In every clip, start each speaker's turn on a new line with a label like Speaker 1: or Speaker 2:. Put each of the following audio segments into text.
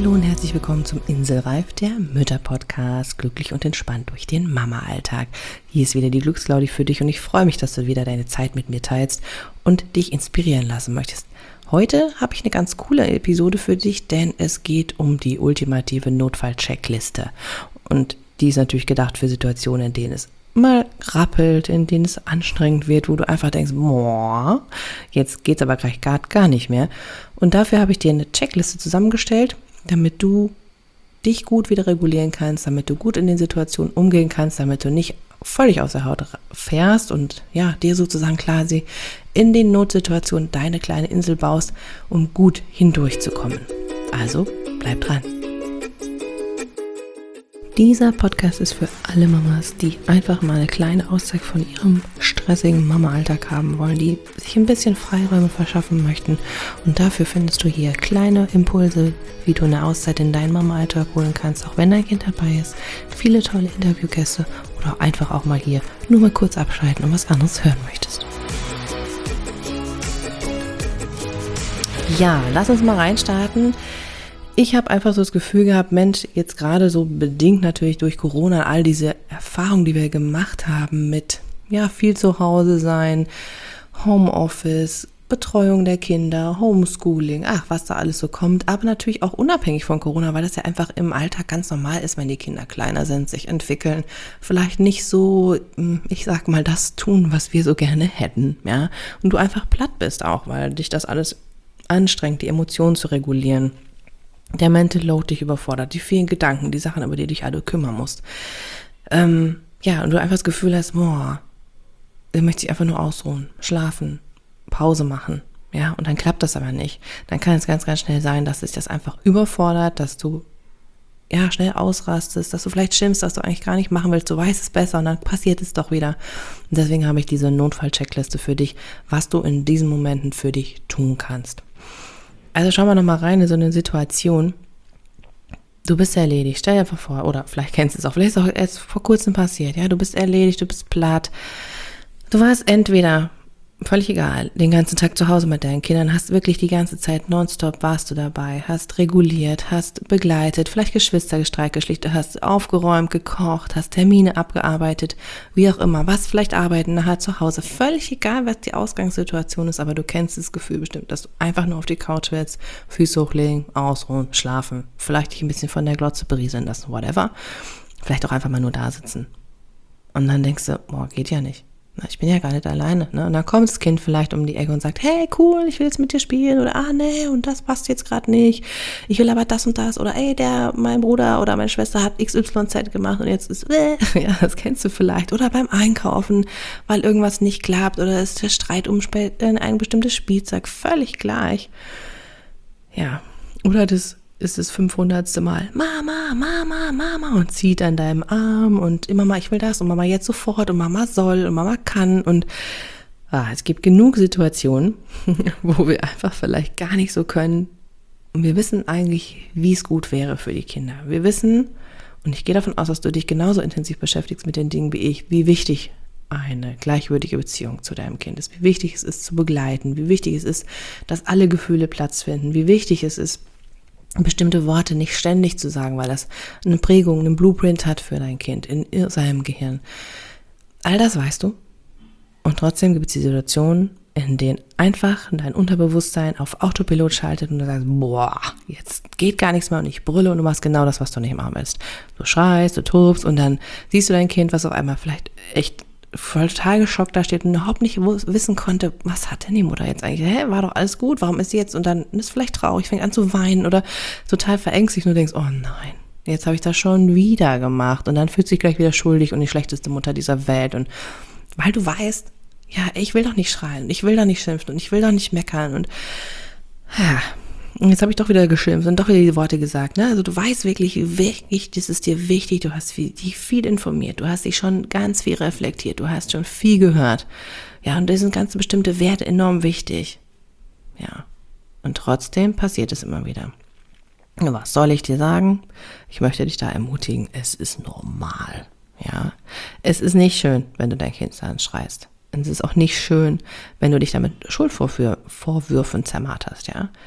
Speaker 1: Hallo und herzlich willkommen zum Inselreif, der Mütter-Podcast, glücklich und entspannt durch den Mama-Alltag. Hier ist wieder die Glückslaudi für dich und ich freue mich, dass du wieder deine Zeit mit mir teilst und dich inspirieren lassen möchtest. Heute habe ich eine ganz coole Episode für dich, denn es geht um die ultimative Notfall-Checkliste. Und die ist natürlich gedacht für Situationen, in denen es mal rappelt, in denen es anstrengend wird, wo du einfach denkst, boah, jetzt geht's aber gleich gar nicht mehr. Und dafür habe ich dir eine Checkliste zusammengestellt, damit du dich gut wieder regulieren kannst, damit du gut in den Situationen umgehen kannst, damit du nicht völlig aus der Haut fährst und ja, dir sozusagen quasi in den Notsituationen deine kleine Insel baust, um gut hindurchzukommen. Also bleib dran. Dieser Podcast ist für alle Mamas, die einfach mal eine kleine Auszeit von ihrem stressigen Mama-Alltag haben wollen, die sich ein bisschen Freiräume verschaffen möchten. Und dafür findest du hier kleine Impulse, wie du eine Auszeit in deinen Mama-Alltag holen kannst, auch wenn dein Kind dabei ist. Viele tolle Interviewgäste oder einfach auch mal hier nur mal kurz abschalten und was anderes hören möchtest. Ja, lass uns mal reinstarten. Ich habe einfach so das Gefühl gehabt, Mensch, jetzt gerade so bedingt natürlich durch Corona, all diese Erfahrungen, die wir gemacht haben mit ja viel zu Hause sein, Homeoffice, Betreuung der Kinder, Homeschooling, was da alles so kommt, aber natürlich auch unabhängig von Corona, weil das ja einfach im Alltag ganz normal ist, wenn die Kinder kleiner sind, sich entwickeln, vielleicht nicht so, ich sag mal, das tun, was wir so gerne hätten, ja, und du einfach platt bist auch, weil dich das alles anstrengt, die Emotionen zu regulieren. Der Mental Load dich überfordert, die vielen Gedanken, die Sachen, über die dich alle kümmern musst. Und du einfach das Gefühl hast, da möchte ich einfach nur ausruhen, schlafen, Pause machen. Ja, und dann klappt das aber nicht. Dann kann es ganz, ganz schnell sein, dass sich das einfach überfordert, dass du schnell ausrastest, dass du vielleicht schimpfst, dass du eigentlich gar nicht machen willst, du weißt es besser und dann passiert es doch wieder. Und deswegen habe ich diese Notfall-Checkliste für dich, was du in diesen Momenten für dich tun kannst. Also schauen wir nochmal rein in so eine Situation. Du bist erledigt, stell dir einfach vor, oder vielleicht kennst du es auch, vielleicht ist es auch erst vor kurzem passiert, ja, du bist erledigt, du bist platt. Du warst entweder, völlig egal, den ganzen Tag zu Hause mit deinen Kindern, hast wirklich die ganze Zeit nonstop warst du dabei, hast reguliert, hast begleitet, vielleicht Geschwisterstreik geschlichtet, hast aufgeräumt, gekocht, hast Termine abgearbeitet, wie auch immer, was vielleicht arbeiten nachher zu Hause, völlig egal, was die Ausgangssituation ist, aber du kennst das Gefühl bestimmt, dass du einfach nur auf die Couch willst, Füße hochlegen, ausruhen, schlafen, vielleicht dich ein bisschen von der Glotze berieseln lassen, whatever, vielleicht auch einfach mal nur da sitzen. Und dann denkst du, geht ja nicht. Ich bin ja gar nicht alleine, ne? Und dann kommt das Kind vielleicht um die Ecke und sagt, hey, cool, ich will jetzt mit dir spielen oder nee, und das passt jetzt gerade nicht. Ich will aber das und das oder mein Bruder oder meine Schwester hat XYZ gemacht und jetzt ist ja, das kennst du vielleicht. Oder beim Einkaufen, weil irgendwas nicht klappt oder ist der Streit um ein bestimmtes Spielzeug, völlig gleich. Ja, oder das ist das 500. Mal, Mama und zieht an deinem Arm und Mama, ich will das und Mama jetzt sofort und Mama soll und Mama kann und es gibt genug Situationen, wo wir einfach vielleicht gar nicht so können und wir wissen eigentlich, wie es gut wäre für die Kinder. Wir wissen, und ich gehe davon aus, dass du dich genauso intensiv beschäftigst mit den Dingen wie ich, wie wichtig eine gleichwürdige Beziehung zu deinem Kind ist, wie wichtig es ist zu begleiten, wie wichtig es ist, dass alle Gefühle Platz finden, wie wichtig es ist, bestimmte Worte nicht ständig zu sagen, weil das eine Prägung, einen Blueprint hat für dein Kind in seinem Gehirn. All das weißt du. Und trotzdem gibt es die Situationen, in denen einfach dein Unterbewusstsein auf Autopilot schaltet und du sagst, jetzt geht gar nichts mehr und ich brülle und du machst genau das, was du nicht machen willst. Du schreist, du tobst und dann siehst du dein Kind, was auf einmal vielleicht echt voll total geschockt da steht und überhaupt nicht wissen konnte, was hat denn die Mutter jetzt eigentlich? War doch alles gut, warum ist sie jetzt? Und dann ist vielleicht traurig, fängt an zu weinen oder total verängstigt und du denkst, oh nein, jetzt habe ich das schon wieder gemacht und dann fühlt sich gleich wieder schuldig und die schlechteste Mutter dieser Welt und weil du weißt, ich will doch nicht schreien, ich will doch nicht schimpfen und ich will doch nicht meckern und jetzt habe ich doch wieder geschimpft und doch wieder die Worte gesagt. Ne? Also du weißt wirklich, das ist dir wichtig, du hast dich viel informiert, du hast dich schon ganz viel reflektiert, du hast schon viel gehört. Ja, und da sind ganz bestimmte Werte enorm wichtig. Ja, und trotzdem passiert es immer wieder. Was soll ich dir sagen? Ich möchte dich da ermutigen, es ist normal. Ja, es ist nicht schön, wenn du dein Kind anschreist. Es ist auch nicht schön, wenn du dich damit Schuldvorwürfen zermarterst, ja.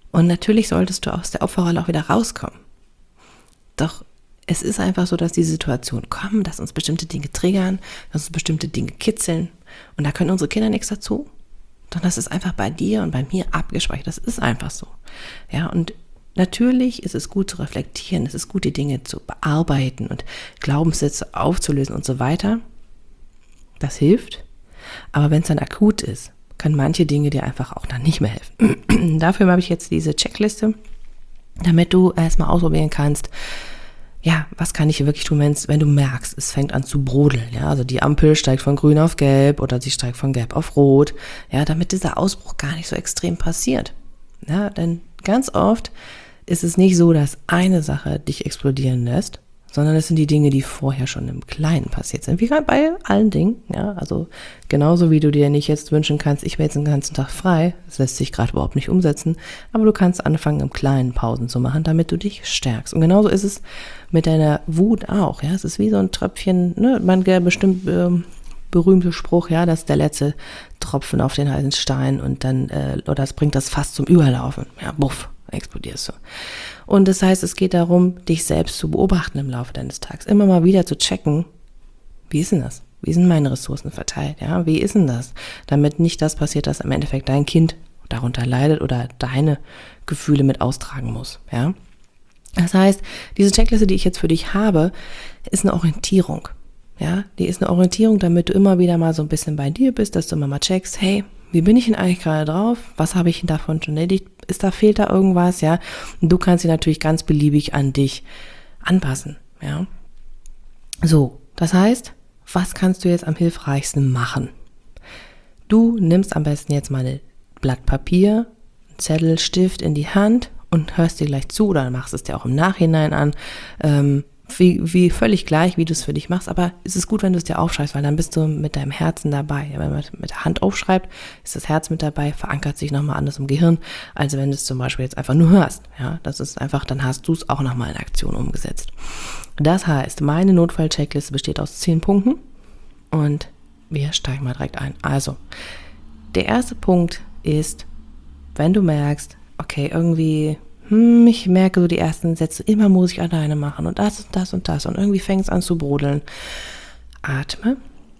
Speaker 1: Und natürlich solltest du aus der Opferrolle auch wieder rauskommen. Doch es ist einfach so, dass diese Situationen kommen, dass uns bestimmte Dinge triggern, dass uns bestimmte Dinge kitzeln. Und da können unsere Kinder nichts dazu. Sondern das ist einfach bei dir und bei mir abgespeichert. Das ist einfach so. Ja, und natürlich ist es gut zu reflektieren, es ist gut, die Dinge zu bearbeiten und Glaubenssätze aufzulösen und so weiter. Das hilft. Aber wenn es dann akut ist, können manche Dinge dir einfach auch dann nicht mehr helfen. Dafür habe ich jetzt diese Checkliste, damit du erstmal ausprobieren kannst, ja, was kann ich hier wirklich tun, wenn du merkst, es fängt an zu brodeln, ja, also die Ampel steigt von grün auf gelb oder sie steigt von gelb auf rot, ja, damit dieser Ausbruch gar nicht so extrem passiert. Ja, denn ganz oft ist es nicht so, dass eine Sache dich explodieren lässt, sondern es sind die Dinge, die vorher schon im Kleinen passiert sind. Wie bei allen Dingen, ja, also genauso wie du dir nicht jetzt wünschen kannst, ich will jetzt den ganzen Tag frei, das lässt sich gerade überhaupt nicht umsetzen, aber du kannst anfangen, im Kleinen Pausen zu machen, damit du dich stärkst. Und genauso ist es mit deiner Wut auch, ja, es ist wie so ein Tröpfchen, ne, man bestimmt berühmte Spruch, ja, das ist der letzte Tropfen auf den heißen Stein und dann, oder es bringt das fast zum Überlaufen, ja, buff, explodierst du. Und das heißt, es geht darum, dich selbst zu beobachten im Laufe deines Tages. Immer mal wieder zu checken, wie ist denn das? Wie sind meine Ressourcen verteilt? Ja, wie ist denn das? Damit nicht das passiert, dass im Endeffekt dein Kind darunter leidet oder deine Gefühle mit austragen muss. Ja, das heißt, diese Checkliste, die ich jetzt für dich habe, ist eine Orientierung. Ja, die ist eine Orientierung, damit du immer wieder mal so ein bisschen bei dir bist, dass du immer mal checkst, hey, wie bin ich denn eigentlich gerade drauf? Was habe ich denn davon schon erledigt? Fehlt da irgendwas? Ja, und du kannst sie natürlich ganz beliebig an dich anpassen. Ja, so, das heißt, was kannst du jetzt am hilfreichsten machen? Du nimmst am besten jetzt mal ein Blatt Papier, einen Zettel, Stift in die Hand und hörst dir gleich zu oder machst es dir auch im Nachhinein an. Wie völlig gleich, wie du es für dich machst, aber es ist gut, wenn du es dir aufschreibst, weil dann bist du mit deinem Herzen dabei. Ja, wenn man mit der Hand aufschreibt, ist das Herz mit dabei, verankert sich nochmal anders im Gehirn, als wenn du es zum Beispiel jetzt einfach nur hörst. Ja, das ist einfach, dann hast du es auch nochmal in Aktion umgesetzt. Das heißt, meine Notfall-Checkliste besteht aus 10 Punkten und wir steigen mal direkt ein. Also, der erste Punkt ist, wenn du merkst, okay, irgendwie ich merke so die ersten Sätze, immer muss ich alleine machen und das und das und das und irgendwie fängt es an zu brodeln. Atme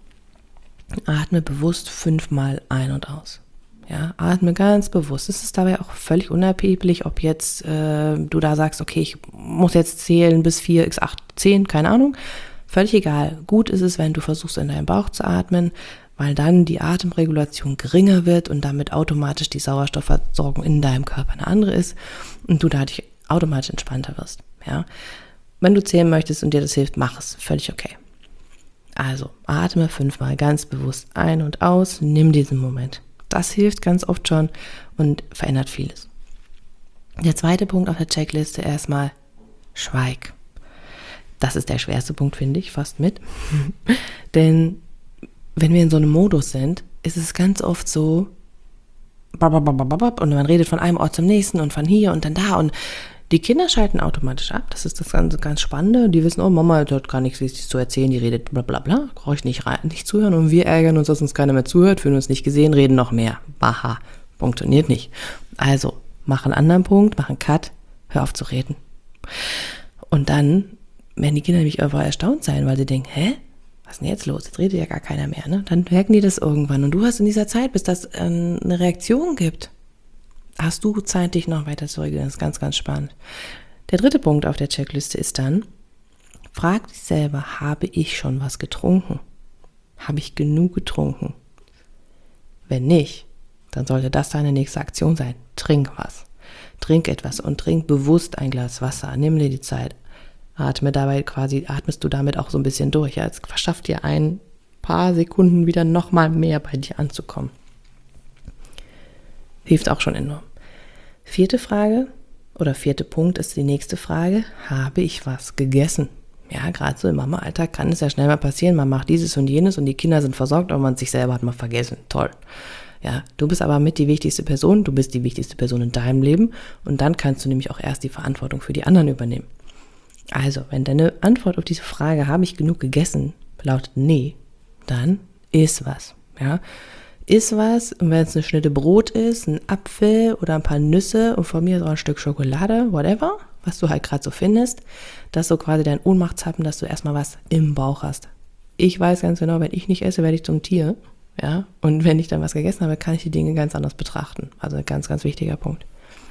Speaker 1: bewusst 5-mal ein und aus. Ja, atme ganz bewusst. Es ist dabei auch völlig unerheblich, ob jetzt du da sagst, okay, ich muss jetzt zählen bis 4, x 8, 10, keine Ahnung. Völlig egal. Gut ist es, wenn du versuchst, in deinen Bauch zu atmen, weil dann die Atemregulation geringer wird und damit automatisch die Sauerstoffversorgung in deinem Körper eine andere ist und du dadurch automatisch entspannter wirst. Ja? Wenn du zählen möchtest und dir das hilft, mach es. Völlig okay. Also atme 5-mal ganz bewusst ein und aus, nimm diesen Moment. Das hilft ganz oft schon und verändert vieles. Der zweite Punkt auf der Checkliste erstmal, schweig. Das ist der schwerste Punkt, finde ich, fast mit. Denn wenn wir in so einem Modus sind, ist es ganz oft so, und man redet von einem Ort zum nächsten und von hier und dann da und die Kinder schalten automatisch ab. Das ist das ganz Spannende. Die wissen, oh, Mama hat gar nichts Wichtiges zu erzählen, die redet bla bla bla, brauche ich nicht zuhören und wir ärgern uns, dass uns keiner mehr zuhört, fühlen uns nicht gesehen, reden noch mehr. Baha, funktioniert nicht. Also, mach einen anderen Punkt, mach einen Cut, hör auf zu reden. Und dann werden die Kinder nämlich einfach erstaunt sein, weil sie denken, hä? Was ist denn jetzt los? Jetzt redet ja gar keiner mehr, ne? Dann merken die das irgendwann. Und du hast in dieser Zeit, bis das eine Reaktion gibt, hast du Zeit, dich noch weiter zu regeln. Das ist ganz, ganz spannend. Der dritte Punkt auf der Checkliste ist dann, frag dich selber, habe ich schon was getrunken? Habe ich genug getrunken? Wenn nicht, dann sollte das deine nächste Aktion sein. Trink was. Trink etwas und trink bewusst ein Glas Wasser. Nimm dir die Zeit. Atmest du damit auch so ein bisschen durch. Ja? Es verschafft dir ein paar Sekunden wieder nochmal mehr bei dir anzukommen. Hilft auch schon enorm. Vierte Punkt ist die nächste Frage. Habe ich was gegessen? Ja, gerade so im Mama-Alltag kann es ja schnell mal passieren. Man macht dieses und jenes und die Kinder sind versorgt, aber man sich selber hat mal vergessen. Toll. Ja, du bist aber mit die wichtigste Person. Du bist die wichtigste Person in deinem Leben und dann kannst du nämlich auch erst die Verantwortung für die anderen übernehmen. Also, wenn deine Antwort auf diese Frage, habe ich genug gegessen, lautet nee, dann iss was. Ja? Iss was, und wenn es eine Schnitte Brot ist, ein Apfel oder ein paar Nüsse und von mir so ein Stück Schokolade, whatever, was du halt gerade so findest, das ist so quasi dein Ohnmachtshappen, dass du erstmal was im Bauch hast. Ich weiß ganz genau, wenn ich nicht esse, werde ich zum Tier. Ja? Und wenn ich dann was gegessen habe, kann ich die Dinge ganz anders betrachten. Also ein ganz, ganz wichtiger Punkt.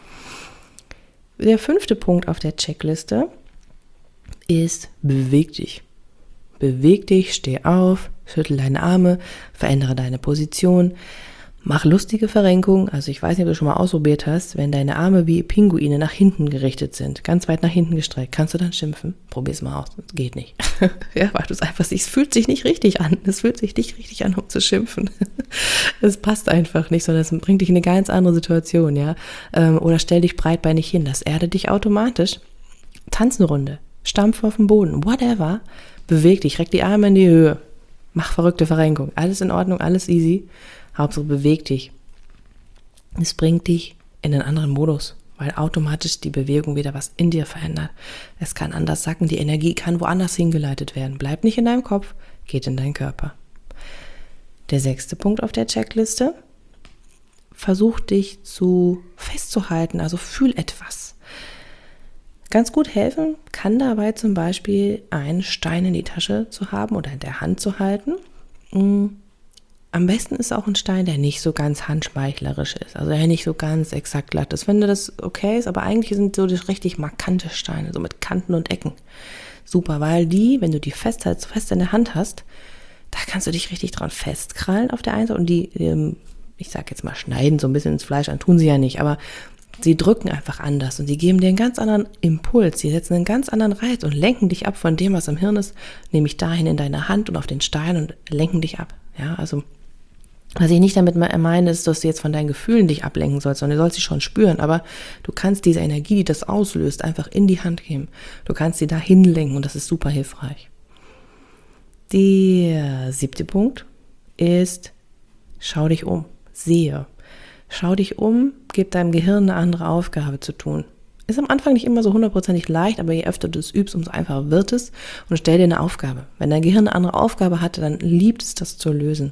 Speaker 1: Der 5. Punkt auf der Checkliste ist: beweg dich. Beweg dich, steh auf, schüttel deine Arme, verändere deine Position, mach lustige Verrenkungen. Also ich weiß nicht, ob du schon mal ausprobiert hast, wenn deine Arme wie Pinguine nach hinten gerichtet sind, ganz weit nach hinten gestreckt, kannst du dann schimpfen? Probier's mal aus, das geht nicht. Ja, weil du es einfach siehst, es fühlt sich nicht richtig an. Es fühlt sich nicht richtig an, um zu schimpfen. Es passt einfach nicht, sondern es bringt dich in eine ganz andere Situation, ja. Oder stell dich breitbeinig hin, das erdet dich automatisch. Tanz eine Runde, stampf auf den Boden, whatever. Beweg dich, reck die Arme in die Höhe, mach verrückte Verrenkung, alles in Ordnung, alles easy. Hauptsache beweg dich. Es bringt dich in einen anderen Modus, weil automatisch die Bewegung wieder was in dir verändert. Es kann anders sacken, die Energie kann woanders hingeleitet werden. Bleib nicht in deinem Kopf, geht in deinen Körper. Der 6. Punkt auf der Checkliste: versuch dich festzuhalten, also fühl etwas. Ganz gut helfen kann dabei zum Beispiel einen Stein in die Tasche zu haben oder in der Hand zu halten. Am besten ist auch ein Stein, der nicht so ganz handschmeichlerisch ist, also der nicht so ganz exakt glatt ist. Wenn das okay ist, aber eigentlich sind so das richtig markante Steine, so mit Kanten und Ecken. Super, weil wenn du die fest in der Hand hast, da kannst du dich richtig dran festkrallen auf der einen Seite und die, ich sag jetzt mal, schneiden so ein bisschen ins Fleisch an, tun sie ja nicht, aber sie drücken einfach anders und sie geben dir einen ganz anderen Impuls, sie setzen einen ganz anderen Reiz und lenken dich ab von dem, was im Hirn ist, nämlich dahin in deine Hand und auf den Stein und lenken dich ab. Ja, also was ich nicht damit meine, ist, dass du jetzt von deinen Gefühlen dich ablenken sollst, sondern du sollst sie schon spüren, aber du kannst diese Energie, die das auslöst, einfach in die Hand geben. Du kannst sie dahin lenken und das ist super hilfreich. Der 7. Punkt ist: schau dich um, sehe. Schau dich um, gib deinem Gehirn eine andere Aufgabe zu tun. Ist am Anfang nicht immer so 100% leicht, aber je öfter du es übst, umso einfacher wird es. Und stell dir eine Aufgabe. Wenn dein Gehirn eine andere Aufgabe hatte, dann liebt es, das zu lösen.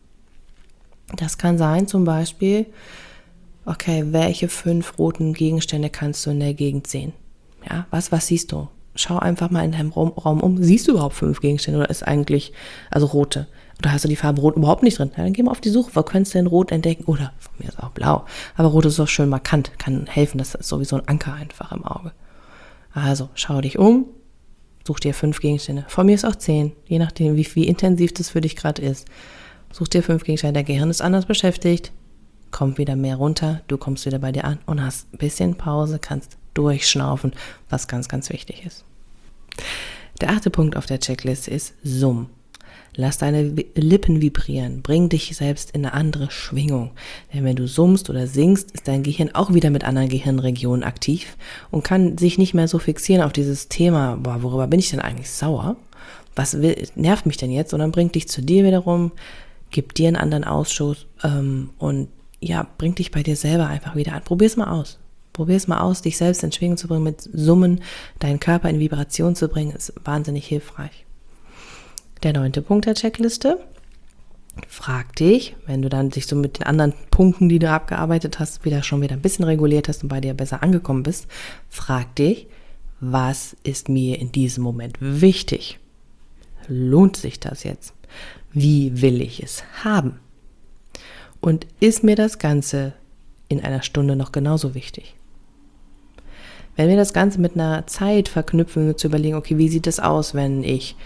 Speaker 1: Das kann sein zum Beispiel, okay, welche 5 roten Gegenstände kannst du in der Gegend sehen? Ja, was siehst du? Schau einfach mal in deinem Raum um. Siehst du überhaupt 5 Gegenstände oder ist eigentlich, also rote? Oder hast du die Farbe Rot überhaupt nicht drin? Ja, dann geh mal auf die Suche, wo könntest du denn Rot entdecken? Oder von mir ist auch Blau. Aber Rot ist auch schön markant, kann helfen, das ist sowieso ein Anker einfach im Auge. Also schau dich um, such dir 5 Gegenstände. Von mir ist auch 10, je nachdem, wie intensiv das für dich gerade ist. Such dir 5 Gegenstände, dein Gehirn ist anders beschäftigt, kommt wieder mehr runter, du kommst wieder bei dir an und hast ein bisschen Pause, kannst durchschnaufen, was ganz, ganz wichtig ist. Der 8. Punkt auf der Checkliste ist Summ. Lass deine Lippen vibrieren, bring dich selbst in eine andere Schwingung. Denn wenn du summst oder singst, ist dein Gehirn auch wieder mit anderen Gehirnregionen aktiv und kann sich nicht mehr so fixieren auf dieses Thema, worüber bin ich denn eigentlich sauer? Was nervt mich denn jetzt? Und dann bringt dich zu dir wiederum, gibt dir einen anderen Ausschuss und ja, bringt dich bei dir selber einfach wieder an. Probier's mal aus. Probier's mal aus, dich selbst in Schwingung zu bringen, mit Summen, deinen Körper in Vibration zu bringen, ist wahnsinnig hilfreich. Der 9. Punkt der Checkliste: frag dich, wenn du dann dich so mit den anderen Punkten, die du abgearbeitet hast, schon wieder ein bisschen reguliert hast und bei dir besser angekommen bist, frag dich, was ist mir in diesem Moment wichtig? Lohnt sich das jetzt? Wie will ich es haben? Und ist mir das Ganze in einer Stunde noch genauso wichtig? Wenn wir das Ganze mit einer Zeit verknüpfen, zu überlegen, okay, wie sieht es aus, wenn ich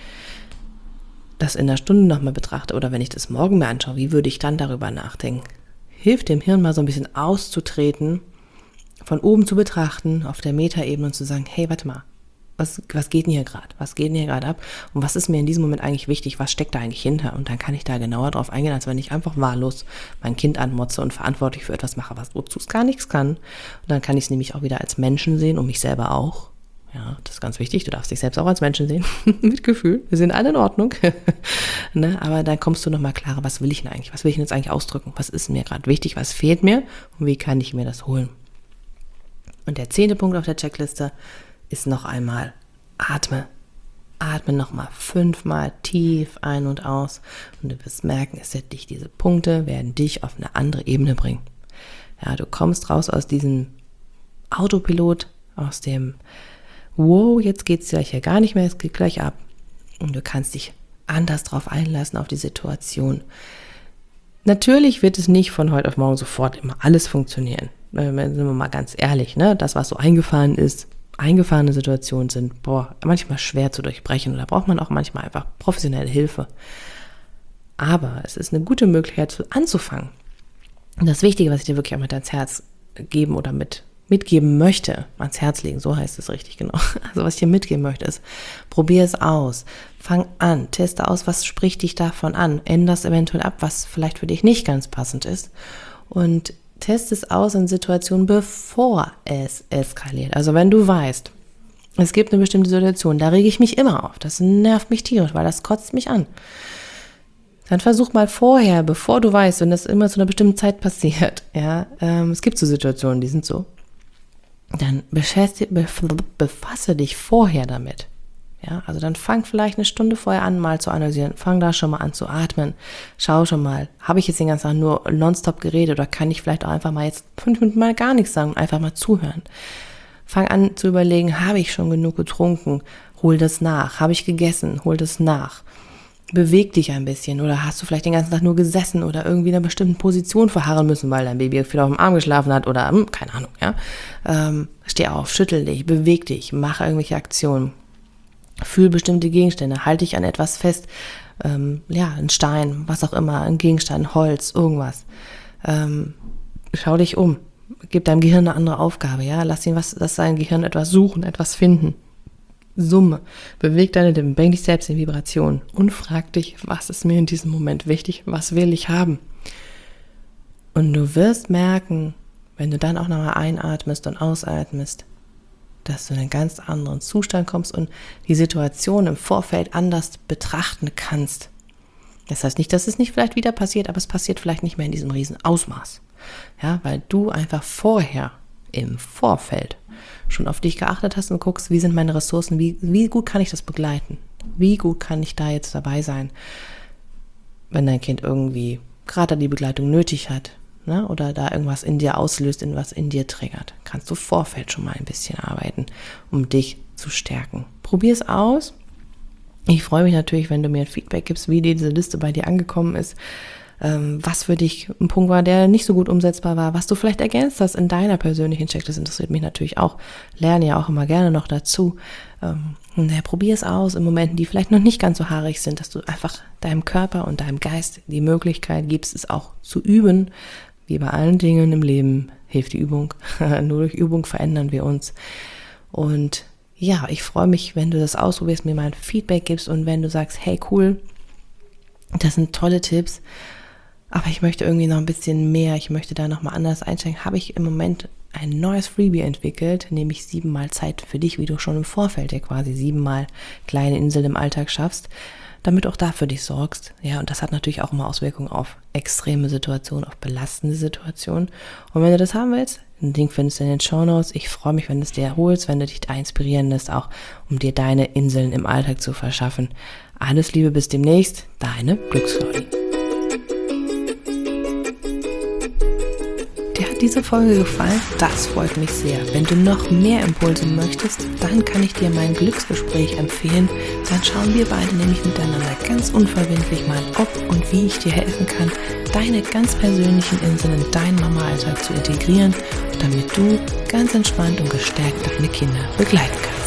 Speaker 1: das in einer Stunde nochmal betrachte oder wenn ich das morgen mir anschaue, wie würde ich dann darüber nachdenken? Hilft dem Hirn mal so ein bisschen auszutreten, von oben zu betrachten, auf der Metaebene und zu sagen, hey, warte mal, was geht denn hier gerade? Was geht denn hier gerade ab? Und was ist mir in diesem Moment eigentlich wichtig? Was steckt da eigentlich hinter? Und dann kann ich da genauer drauf eingehen, als wenn ich einfach wahllos mein Kind anmotze und verantwortlich für etwas mache, wozu es gar nichts kann. Und dann kann ich es nämlich auch wieder als Menschen sehen und mich selber auch. Ja, das ist ganz wichtig. Du darfst dich selbst auch als Menschen sehen. Mit Gefühl. Wir sind alle in Ordnung. Ne? Aber dann kommst du nochmal klarer, was will ich denn eigentlich? Was will ich denn jetzt eigentlich ausdrücken? Was ist mir gerade wichtig? Was fehlt mir? Und wie kann ich mir das holen? Und der 10. Punkt auf der Checkliste ist noch einmal: atme. atme nochmal 5-mal tief ein und aus und du wirst merken, diese Punkte werden dich auf eine andere Ebene bringen. Ja, du kommst raus aus diesem Autopilot, aus dem wow, jetzt geht's ja hier gar nicht mehr, es geht gleich ab. Und du kannst dich anders drauf einlassen, auf die Situation. Natürlich wird es nicht von heute auf morgen sofort immer alles funktionieren. Sind wir mal ganz ehrlich, ne? Das, was so eingefahren ist, eingefahrene Situationen sind, manchmal schwer zu durchbrechen. Und da braucht man auch manchmal einfach professionelle Hilfe. Aber es ist eine gute Möglichkeit, anzufangen. Und das Wichtige, was ich dir wirklich auch mit ans Herz geben oder mitgeben möchte, ans Herz legen, so heißt es richtig, genau. Also was ich dir mitgeben möchte ist, probier es aus, fang an, teste aus, was spricht dich davon an, änder es eventuell ab, was vielleicht für dich nicht ganz passend ist und teste es aus in Situationen, bevor es eskaliert. Also wenn du weißt, es gibt eine bestimmte Situation, da rege ich mich immer auf, das nervt mich tierisch, weil das kotzt mich an. Dann versuch mal vorher, bevor du weißt, und das immer zu einer bestimmten Zeit passiert, ja, es gibt so Situationen, die sind so, dann befasse dich vorher damit. Ja, also dann fang vielleicht eine Stunde vorher an, mal zu analysieren. Fang da schon mal an zu atmen. Schau schon mal, habe ich jetzt den ganzen Tag nur nonstop geredet oder kann ich vielleicht auch einfach mal jetzt 5 Minuten mal gar nichts sagen und einfach mal zuhören. Fang an zu überlegen, habe ich schon genug getrunken? Hol das nach. Habe ich gegessen? Hol das nach. Beweg dich ein bisschen oder hast du vielleicht den ganzen Tag nur gesessen oder irgendwie in einer bestimmten Position verharren müssen, weil dein Baby viel auf dem Arm geschlafen hat oder keine Ahnung, ja. Steh auf, schüttel dich, beweg dich, mach irgendwelche Aktionen, fühl bestimmte Gegenstände, halt dich an etwas fest, ein Stein, was auch immer, ein Gegenstand, Holz, irgendwas. Schau dich um, gib deinem Gehirn eine andere Aufgabe, ja, lass dein Gehirn etwas suchen, etwas finden. Summe, beweg deine Lippen, bring dich selbst in Vibration und frag dich, was ist mir in diesem Moment wichtig, was will ich haben? Und du wirst merken, wenn du dann auch nochmal einatmest und ausatmest, dass du in einen ganz anderen Zustand kommst und die Situation im Vorfeld anders betrachten kannst. Das heißt nicht, dass es nicht vielleicht wieder passiert, aber es passiert vielleicht nicht mehr in diesem riesen Ausmaß. Ja, weil du einfach vorher im Vorfeld schon auf dich geachtet hast und guckst, wie sind meine Ressourcen, wie gut kann ich das begleiten, wie gut kann ich da jetzt dabei sein, wenn dein Kind irgendwie gerade die Begleitung nötig hat, ne, oder da irgendwas in dir auslöst, was in dir triggert, kannst du im Vorfeld schon mal ein bisschen arbeiten, um dich zu stärken. Probier es aus. Ich freue mich natürlich, wenn du mir ein Feedback gibst, wie diese Liste bei dir angekommen ist, was für dich ein Punkt war, der nicht so gut umsetzbar war, was du vielleicht ergänzt hast in deiner persönlichen Checklist, interessiert mich natürlich auch, lerne ja auch immer gerne noch dazu. Probier es aus in Momenten, die vielleicht noch nicht ganz so haarig sind, dass du einfach deinem Körper und deinem Geist die Möglichkeit gibst, es auch zu üben. Wie bei allen Dingen im Leben hilft die Übung. Nur durch Übung verändern wir uns. Und ja, ich freue mich, wenn du das ausprobierst, mir mal ein Feedback gibst und wenn du sagst, hey cool, das sind tolle Tipps, aber ich möchte irgendwie noch ein bisschen mehr, ich möchte da nochmal anders einsteigen, habe ich im Moment ein neues Freebie entwickelt, nämlich 7-mal Zeit für dich, wie du schon im Vorfeld ja quasi 7-mal kleine Inseln im Alltag schaffst, damit auch da für dich sorgst. Ja, und das hat natürlich auch immer Auswirkungen auf extreme Situationen, auf belastende Situationen. Und wenn du das haben willst, den Link findest du in den Shownotes. Ich freue mich, wenn du es dir erholst, wenn du dich da inspirieren lässt, auch um dir deine Inseln im Alltag zu verschaffen. Alles Liebe, bis demnächst, deine Glücksclaudie. Dir hat diese Folge gefallen? Das freut mich sehr. Wenn du noch mehr Impulse möchtest, dann kann ich dir mein Glücksgespräch empfehlen. Dann schauen wir beide nämlich miteinander ganz unverbindlich mal, ob und wie ich dir helfen kann, deine ganz persönlichen Inseln in deinen Mama-Alltag zu integrieren, damit du ganz entspannt und gestärkt deine Kinder begleiten kannst.